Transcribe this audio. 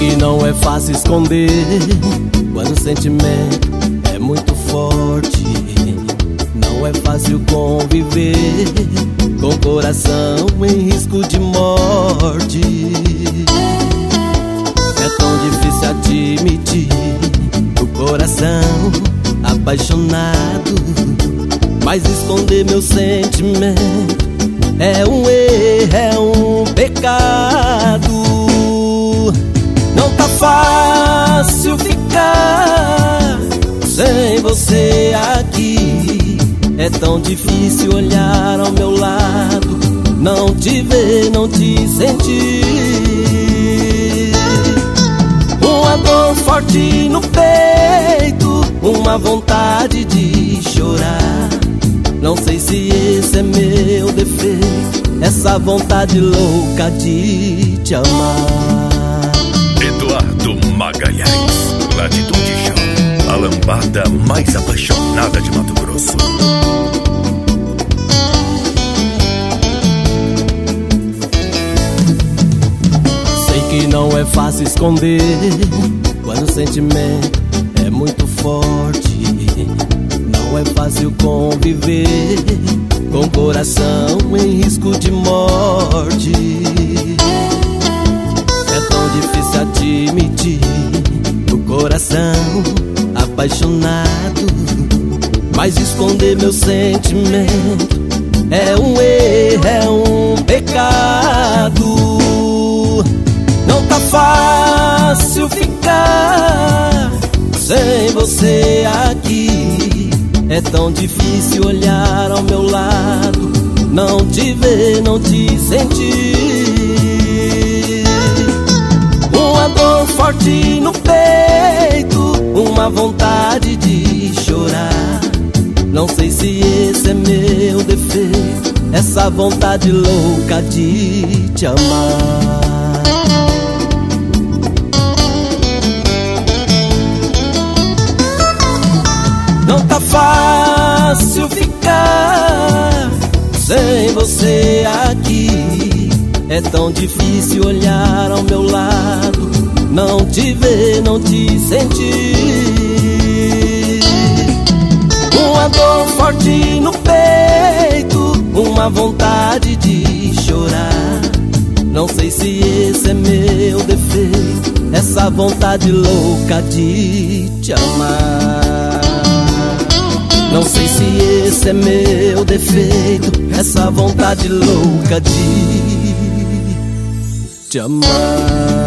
que não é fácil esconder quando o sentimento é muito forte. Não é fácil conviver com o coração em risco de morte. É tão difícil admitir o coração apaixonado, mas esconder meu sentimento é um erro, é um pecado. Não tá fácil ficar sem você aqui. É tão difícil olhar ao meu lado, não te ver, não te sentir. Uma dor forte no peito, uma vontade de chorar. Não sei se esse é meu defeito, essa vontade louca de te amar. Eduardo Magalhães, Latitude Show, a lambada mais apaixonada de Mato Grosso. Sei que não é fácil esconder quando o sentimento é muito forte. Não é fácil conviver com o coração em risco de morte. É tão difícil admitir o coração apaixonado, mas esconder meu sentimento é um erro, é um pecado. Não tá fácil ficar sem você aqui. É tão difícil olhar ao meu lado, não te ver, não te sentir. Uma dor forte no peito, uma vontade de chorar. Não sei se esse é meu defeito, essa vontade louca de te amar. Não tá fácil ficar sem você aqui. É tão difícil olhar ao meu lado, não te ver, não te sentir. Uma dor forte no peito, uma vontade de chorar. Não sei se esse é meu defeito, essa vontade louca de te amar. Não sei se esse é meu defeito, essa vontade louca de te amar.